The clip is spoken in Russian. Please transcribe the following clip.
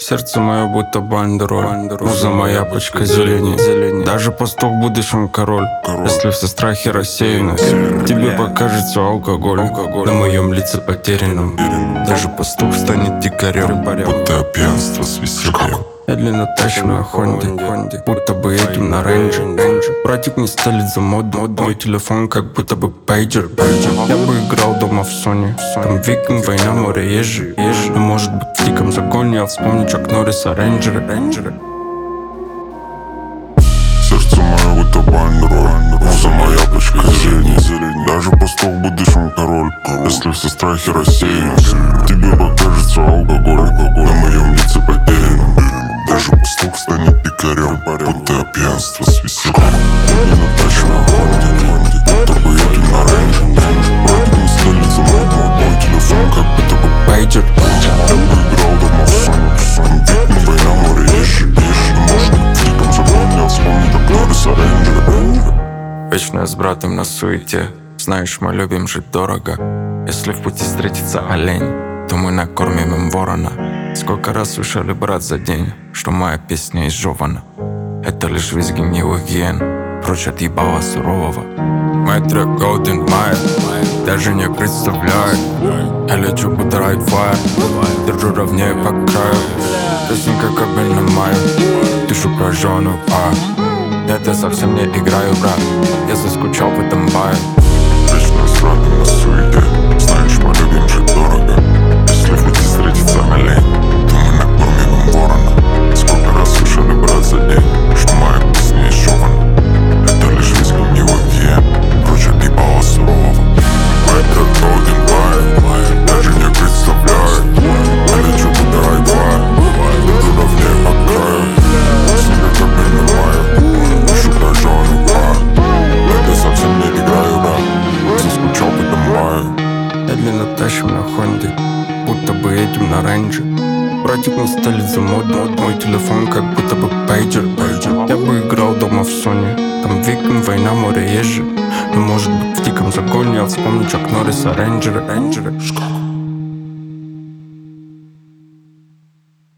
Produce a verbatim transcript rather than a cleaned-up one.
Сердце мое будто бандероль, муза моя пачка зелени. Даже пастух в будущем король, если все страхи рассеяны. Тебе покажется алкоголь на моем лице потерянном. Даже пастух станет дикарем, будто пьянство с весельем. Медленно тащу на Хонде, будто бы едем на рейнже. Братик не стелит за мод, мой телефон как будто бы пейджер. Я бы играл дома в Sony, там викинг, война, море, ежи. Но может быть в диком загоне я вспомню Чак Норриса, рейнджеры. Сердце мое будто бандероль, муза моя пачка зелени. Даже пастух в будущем король, если все страхи рассеяны. Тебе покажется алкоголь на моем лице потерянном. Даже пастух станет дикарем, будто пьянство с весельем. Медленно тащу на Хонде, будто бы едем на рейнже. Братик не стелит за мод, мой телефон как будто бы Пейджер. Я бы играл дома в Sony, там викинг, война, море, ежи. Может быть в диком загоне я вспомню Чак Норриса, рейнджеры. Вечно я с братом на суете. Знаешь, мы любим жить дорого. Если в пути встретится олень, то мы накормим им ворона. Сколько раз слышали, брат, за день, что моя песня изжевана. Это лишь визги гнилых гиен, прочь от ебала сурового. Мой трек Golden Mile даже не представляет. Я лечу будто Ride-Fire, держу ровнее по краю. Песня как кабель на маю, душу прожженную, а это совсем не играю, брат. Я заскучал в этом бае. Вечно с братом на суете. Знаешь, мы любим жить дорого. Если в пути встретится олень, то мы накормим им ворона. Сколько раз слышали, брат, за день, что моя песня изжевана. Это лишь визг гнилых гиен, прочь от ебала сурового. Мой трек Golden Mile даже не представляет. Я лечу будто Ride-Fire, держу ровнее по краю. Песня как кабель на маю, душу прожженную, а это совсем не играю, брат. Заскучал в этом бае. Медленно тащим на Хонде, будто бы едем на рейнже. Братик не стелит за мод, мой телефон как будто бы пейджер. Я бы играл дома в Sony, там викинг, война, море, ежи. Но может быть в диком загоне я вспомню Чак Норриса, рейнджеры.